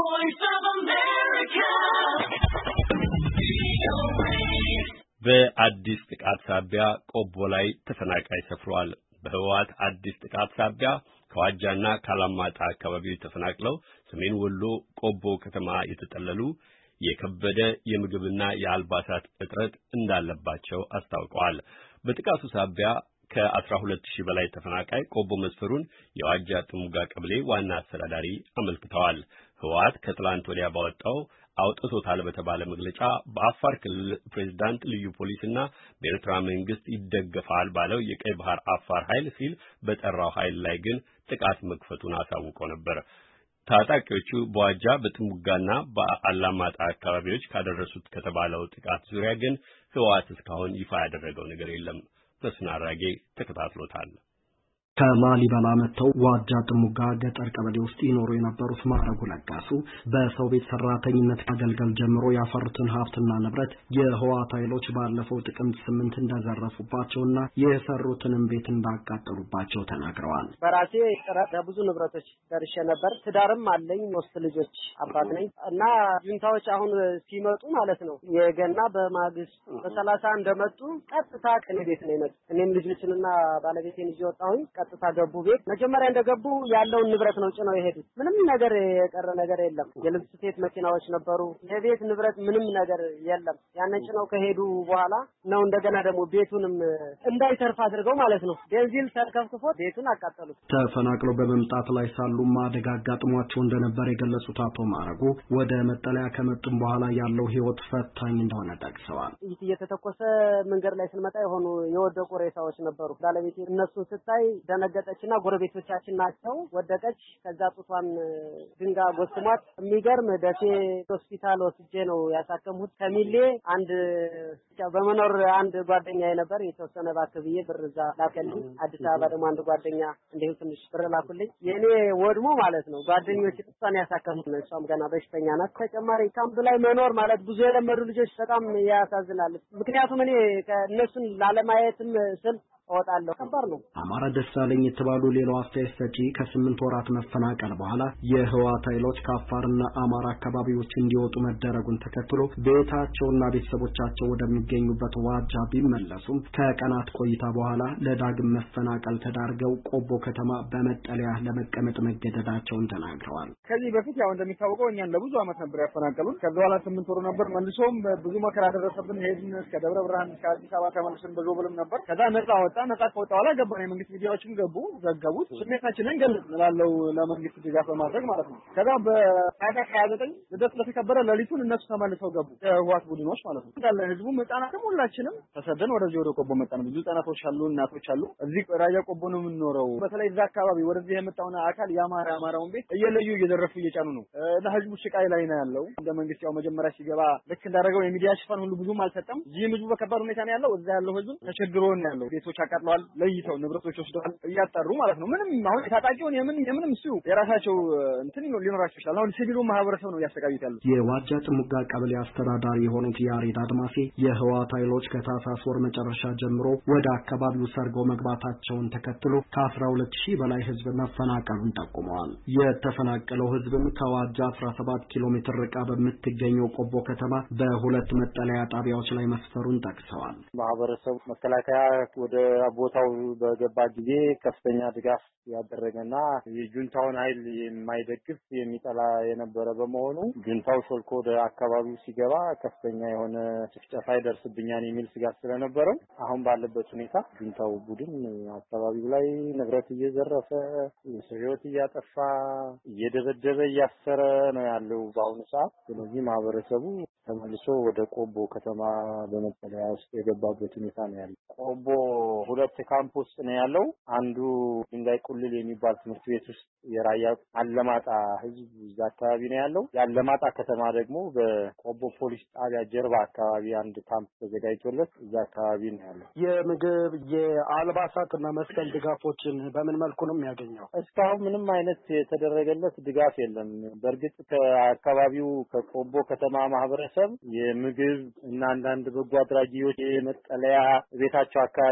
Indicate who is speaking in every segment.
Speaker 1: voice of America.
Speaker 2: በአዲስ ጥቃት ሳቢያ ቆቦ ላይ ተፈናቃይ ሰፍሯል። በህወሓት አዲስ ጥቃት ሳቢያ ከዋጃና ካላማጣ አካባቢዎች ተፈናቅለው ሰሜን ወሎ ቆቦ ከተማ የተጠለሉ የከበደ የምግብና የአልባሳት እጥረት እንዳለባቸው አስታውቀዋል። በጥቃቱ ሳቢያ ከ12000 በላይ ተፈናቃይ ቆቦ መስፈሩን የዋጃ ጥሙጋ ቀበሌ ዋና አስተዳዳሪ አመልክተዋል። ህወሓት ከትላንት ወዲያ ባወጣው አውጥቶታል በተባለ መግለጫ በአፋር ክልል ፕሬዝዳንት ልዩ ፖሊስና በኤርትራ መንግስት ይደገፋል ባለው የቀይ ባህር አፋር ኃይል ሲል በጠራው ኃይል ላይ ግን ጥቃት መክፈቱን አሳውቆ ነበር። ታጣቂዎቹ በዋጃ በጥሙጋና በአላማጣ አካባቢዎች ካደረሱት ከተባለው ጥቃት ዙሪያ ግን ህወሓት እስካሁን ይፋ ያደረገው ነገር የለም። መስፍን አራጌ ተከታትሎታል።
Speaker 3: ከላሊበላ መጥተው ዋጃ ጥሙጋ ገጠር ቀበሌ ውስጥ ይኖሩ የነበሩት ማረጉ ለጋሱ በሰው ቤት ሰራተኝነት አገልግል ጀምሮ ያፈሩትን ሀብትና ንብረት የህወሓት ኃይሎች ባለፈው ጥቅምት 8 እንደዘረፉባቸውና የሰሩትንም ቤት እንዳቃጠሉባቸው ተናግረዋል።
Speaker 4: በራሴ ብዙ ንብረቶች ደርሼ ነበር። ትዳርም አለኝ፣ 3 ልጆች አባት ነኝ እና ጁንታዎች አሁን ሲመጡ ማለት ነው የገና በማግስት በ30 እንደመጡ ቀጥታ ከኔ ቤት ነው የመጡት። እኔም ልጆችንና ባለቤቴን ይዤ ወጣሁኝ። ቀጥታ ገቡ። ቤት መጀመሪያ እንደገቡ ያለውን ንብረት ነው ጭነው የሄዱት። ምንም ነገር የቀረ ነገር የለም። የልብስ ስፌት መኪናዎች ነበሩ። የቤት ንብረት ምንም ነገር የለም። ያንን ጭነው ከሄዱ በኋላ ነው እንደገና ደግሞ ቤቱንም እንዳይተርፍ አድርገው ማለት ነው ቤንዚን ተርከፍክፎ ቤቱን አቃጠሉት።
Speaker 3: ተፈናቅለው በመምጣት ላይ ሳሉም አደጋ አጋጥሟቸው እንደነበር የገለጹት አቶ ማረጉ ወደ መጠለያ ከመጡም በኋላ ያለው ህይወት ፈታኝ እንደሆነ ጠቅሰዋል።
Speaker 4: እየተተኮሰ መንገድ ላይ ስንመጣ የሆኑ የወደቁ ሬሳዎች ነበሩ። ባለቤቴ እነሱን ስታይ ደነገጠችና ጎረቤቶቻችን ናቸው ወደቀች። ከዛ ጡቷን ድንጋይ ጎስሟት የሚገርም ደሴ ሆስፒታል ወስጄ ነው ያሳከምሁት። ከሚሌ አንድ በመኖር አንድ ጓደኛዬ ነበር የተወሰነ ባክብዬ ብር እዛ ላከልኝ። አዲስ አበባ ደግሞ አንድ ጓደኛ እንዲሁ ትንሽ ብር ላኩልኝ። የኔ ወድሞ ማለት ነው ጓደኞች እሷን ያሳከምሁት ነው። እሷም ገና በሽተኛ ናት። ተጨማሪ ካምፕ ላይ መኖር ማለት ብዙ የለመዱ ልጆች በጣም ያሳዝናል። ምክንያቱም እኔ ከእነሱን ላለማየትም ስል ወጣለሁ። ከባድ ነው።
Speaker 3: አማራ ደሳለኝ የተባሉ ሌላው አስተያየት ሰጪ ከ8 ወራት መፈናቀል በኋላ የህወሓት ኃይሎች ከአፋርና አማራ አካባቢዎች እንዲወጡ መደረጉን ተከትሎ ቤታቸውና ቤተሰቦቻቸው ወደሚገኙበት ዋጃ ቢመለሱም ከቀናት ቆይታ በኋላ ለዳግም መፈናቀል ተዳርገው ቆቦ ከተማ በመጠለያ ለመቀመጥ መገደዳቸውን ተናግረዋል።
Speaker 5: ከዚህ በፊት ያው እንደሚታወቀው እኛን ለብዙ ዓመት ነበር ያፈናቀሉት። ከዛ በኋላ 8 ወር ነበር። መልሶም ብዙ መከራ ደረሰብን። ሄድን እስከ ደብረ ብርሃን እስከ አዲስ አበባ ተመልሰን በዞብልም ነበር። ከዛ ነፃ ከወጣ በኋላ ገባን። የመንግስት ሚዲያዎችም ገቡ፣ ዘገቡት። ስሜታችንን ገለጽን ላለው ለመንግስት ድጋፍ በማድረግ ማለት ነው። ከዛ በታህሳስ 29 ልደት ለተከበረ ሌሊቱን እነሱ ተመልሰው ገቡ፣ የህወሓት ቡድኖች ማለት ነው። እንዳለ ህዝቡም ህጻናትም ሁላችንም ተሰደን ወደዚህ ወደ ቆቦ መጣን። ብዙ ህጻናቶች አሉ፣ እናቶች አሉ። እዚህ ራያ ቆቦ ነው የምንኖረው። በተለይ እዛ አካባቢ ወደዚህ የመጣውን አካል የአማራውን ቤት እየለዩ እየዘረፉ እየጫኑ ነው እና ህዝቡ ስቃይ ላይ ነው ያለው። እንደ መንግስት ያው መጀመሪያ ሲገባ ልክ እንዳደረገው የሚዲያ ሽፋን ሁሉ ብዙም አልሰጠም። ይህ ህዝቡ በከባድ ሁኔታ ነው ያለው። እዛ ያለው ህዝብ ተቸግሮ ነው ያለው። ቤቶች አቃጥለዋል፣ ለይተው ንብረቶች ወስደዋል፣ እያጣሩ ማለት ነው። ምንም አሁን የታጣቂውን የምንም እሱ የራሳቸው እንትን ሊኖራቸው ይችላል። አሁን ሲቪሉ ማህበረሰብ ነው ያሰቃዩት ያሉት።
Speaker 3: የዋጃ ጥሙጋ ቀበሌ አስተዳዳሪ የሆኑት ያሬድ አድማሴ የህወሓት ኃይሎች ከታህሳስ ወር መጨረሻ ጀምሮ ወደ አካባቢው ሰርገው መግባታቸውን ተከትሎ ከ12000 በላይ ህዝብ መፈናቀሉን ጠቁመዋል። የተፈናቀለው ህዝብም ከዋጃ 17 ኪሎ ሜትር ርቃ በምትገኘው ቆቦ ከተማ በሁለት መጠለያ ጣቢያዎች ላይ መስፈሩን ጠቅሰዋል።
Speaker 6: ማህበረሰቡ መከላከያ ወደ ቦታው በገባ ጊዜ ከፍተኛ ድጋፍ ያደረገና የጁንታውን ኃይል የማይደግፍ የሚጠላ የነበረ በመሆኑ ጁንታው ሾልኮ ወደ አካባቢው ሲገባ ከፍተኛ የሆነ ጭፍጨፋ ይደርስብኛል የሚል ስጋት ስለነበረው አሁን ባለበት ሁኔታ ጁንታው ቡድን አካባቢው ላይ ንብረት እየዘረፈ የሰው ህይወት እያጠፋ እየደበደበ እያሰረ ነው ያለው በአሁኑ ሰዓት። ስለዚህ ማህበረሰቡ ተመልሶ ወደ ቆቦ ከተማ በመጠለያ ውስጥ የገባበት ሁኔታ ነው ያለው። ቆቦ ሁለት ካምፕ ውስጥ ነው ያለው። አንዱ ድንጋይ ቁልል የሚባል ትምህርት ቤት ውስጥ የራያ አለማጣ ህዝብ እዛ አካባቢ ነው ያለው። የአለማጣ ከተማ ደግሞ በቆቦ ፖሊስ ጣቢያ ጀርባ አካባቢ አንድ ካምፕ ተዘጋጅቶለት እዛ አካባቢ ነው ያለው።
Speaker 4: የምግብ የአልባሳትና መሰል ድጋፎችን በምን መልኩ ነው የሚያገኘው?
Speaker 6: እስካሁን ምንም አይነት የተደረገለት ድጋፍ የለም። በእርግጥ ከአካባቢው ከቆቦ ከተማ ማህበረሰብ የምግብ እና አንዳንድ በጎ አድራጊዎች የመጠለያ ቤታቸው አካባቢ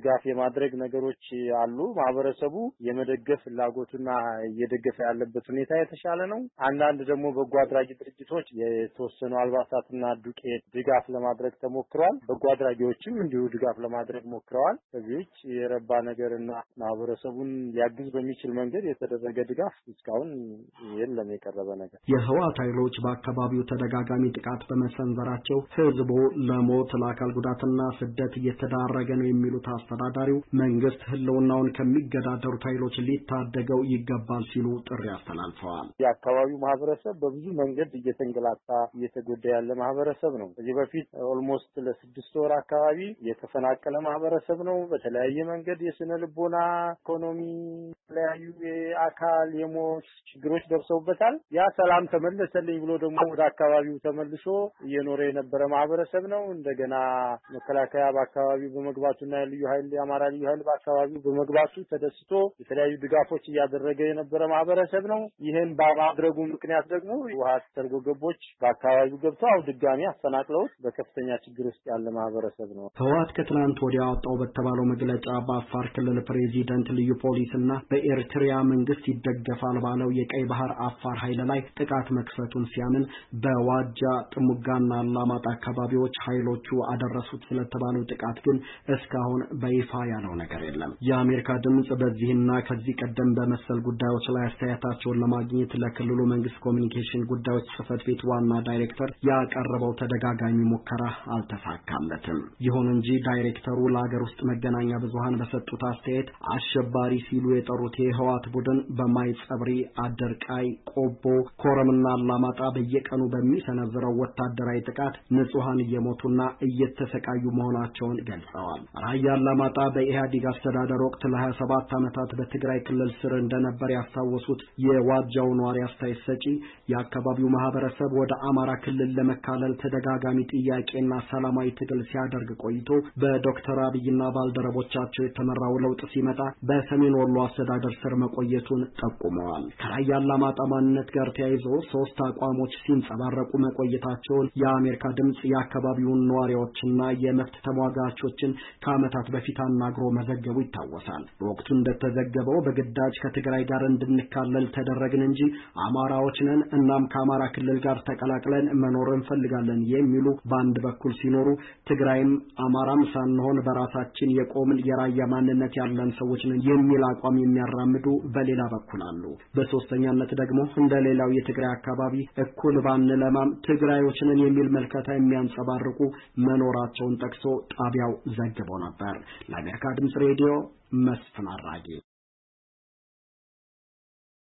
Speaker 6: ድጋፍ የማድረግ ነገሮች አሉ። ማህበረሰቡ የመደገፍ ፍላጎቱና እየደገፈ ያለበት ሁኔታ የተሻለ ነው። አንዳንድ ደግሞ በጎ አድራጊ ድርጅቶች የተወሰኑ አልባሳትና ዱቄት ድጋፍ ለማድረግ ተሞክሯል። በጎ አድራጊዎችም እንዲሁ ድጋፍ ለማድረግ ሞክረዋል። ከዚህ ውጭ የረባ ነገርና ማህበረሰቡን ሊያግዝ በሚችል መንገድ የተደረገ ድጋፍ እስካሁን የለም የቀረበ ነገር።
Speaker 3: የህወሓት ኃይሎች በአካባቢው ተደጋጋሚ ጥቃት በመሰንዘራቸው ህዝቡ ለሞት ለአካል ጉዳትና ስደት እየተዳረገ ነው የሚሉት አስተዳዳሪው መንግስት ህልውናውን ከሚገዳደሩት ኃይሎች ሊታደገው ይገባል ሲሉ ጥሪ አስተላልፈዋል።
Speaker 6: የአካባቢው ማህበረሰብ በብዙ መንገድ እየተንገላታ እየተጎዳ ያለ ማህበረሰብ ነው። ከዚህ በፊት ኦልሞስት ለ6 ወር አካባቢ የተፈናቀለ ማህበረሰብ ነው። በተለያየ መንገድ የስነ ልቦና፣ ኢኮኖሚ፣ የተለያዩ የአካል የሞት ችግሮች ደርሰውበታል። ያ ሰላም ተመለሰልኝ ብሎ ደግሞ ወደ አካባቢው ተመልሶ እየኖረ የነበረ ማህበረሰብ ነው። እንደገና መከላከያ በአካባቢው በመግባቱና ልዩ ኃይል የአማራ ልዩ ኃይል በአካባቢው በመግባቱ ተደስቶ የተለያዩ ድጋፎች እያደረገ የነበረ ማህበረሰብ ነው። ይሄን በማድረጉ ምክንያት ደግሞ ህወሓት ሰርጎ ገቦች በአካባቢው ገብተው ድጋሚ አፈናቅለውት በከፍተኛ ችግር ውስጥ ያለ ማህበረሰብ ነው።
Speaker 3: ህወሓት ከትናንት ወዲያ ወጣው በተባለው መግለጫ በአፋር ክልል ፕሬዚደንት ልዩ ፖሊስና በኤርትራ መንግስት ይደገፋል ባለው የቀይ ባህር አፋር ኃይል ላይ ጥቃት መክፈቱን ሲያምን በዋጃ ጥሙጋና አላማጣ አካባቢዎች ኃይሎቹ አደረሱት ስለተባለው ጥቃት ግን እስካሁን በይፋ ያለው ነገር የለም። የአሜሪካ ድምጽ በዚህና ከዚህ ቀደም በመሰል ጉዳዮች ላይ አስተያየታቸውን ለማግኘት ለክልሉ መንግስት ኮሚኒኬሽን ጉዳዮች ጽህፈት ቤት ዋና ዳይሬክተር ያቀረበው ተደጋጋሚ ሙከራ አልተሳካለትም። ይሁን እንጂ ዳይሬክተሩ ለሀገር ውስጥ መገናኛ ብዙሃን በሰጡት አስተያየት አሸባሪ ሲሉ የጠሩት የህወሓት ቡድን በማይጸብሪ፣ አደርቃይ፣ ቆቦ፣ ኮረምና አላማጣ በየቀኑ በሚሰነዝረው ወታደራዊ ጥቃት ንጹሃን እየሞቱና እየተሰቃዩ መሆናቸውን ገልጸዋል። ራያ አላማጣ በኢህአዴግ አስተዳደር ወቅት ለ27 ዓመታት በትግራይ ክልል ስር እንደነበር ያስታወሱት የዋጃው ነዋሪ አስተያየት ሰጪ የአካባቢው ማህበረሰብ ወደ አማራ ክልል ለመካለል ተደጋጋሚ ጥያቄና ሰላማዊ ትግል ሲያደርግ ቆይቶ በዶክተር አብይና ባልደረቦቻቸው የተመራው ለውጥ ሲመጣ በሰሜን ወሎ አስተዳደር ስር መቆየቱን ጠቁመዋል። ከራያ አላማጣ ማንነት ጋር ተያይዞ 3 አቋሞች ሲንጸባረቁ መቆየታቸውን የአሜሪካ ድምጽ የአካባቢውን ነዋሪዎችና የመብት ተሟጋቾችን ከዓመታት በፊት አናግሮ መዘገቡ ይታወሳል። በወቅቱ እንደተዘገበው በግዳጅ ከትግራይ ጋር እንድንካለል ተደረግን እንጂ አማራዎች ነን፣ እናም ከአማራ ክልል ጋር ተቀላቅለን መኖር እንፈልጋለን የሚሉ በአንድ በኩል ሲኖሩ፣ ትግራይም አማራም ሳንሆን በራሳችን የቆምን የራያ ማንነት ያለን ሰዎች ነን የሚል አቋም የሚያራምዱ በሌላ በኩል አሉ። በሶስተኛነት ደግሞ እንደሌላው የትግራይ አካባቢ እኩል ባንለማም ትግራዮች ነን የሚል መልከታ የሚያንጸባርቁ መኖራቸውን ጠቅሶ ጣቢያው ዘግቦ ነበር። ለአሜሪካ ድምጽ ሬዲዮ መስፍን አራጌ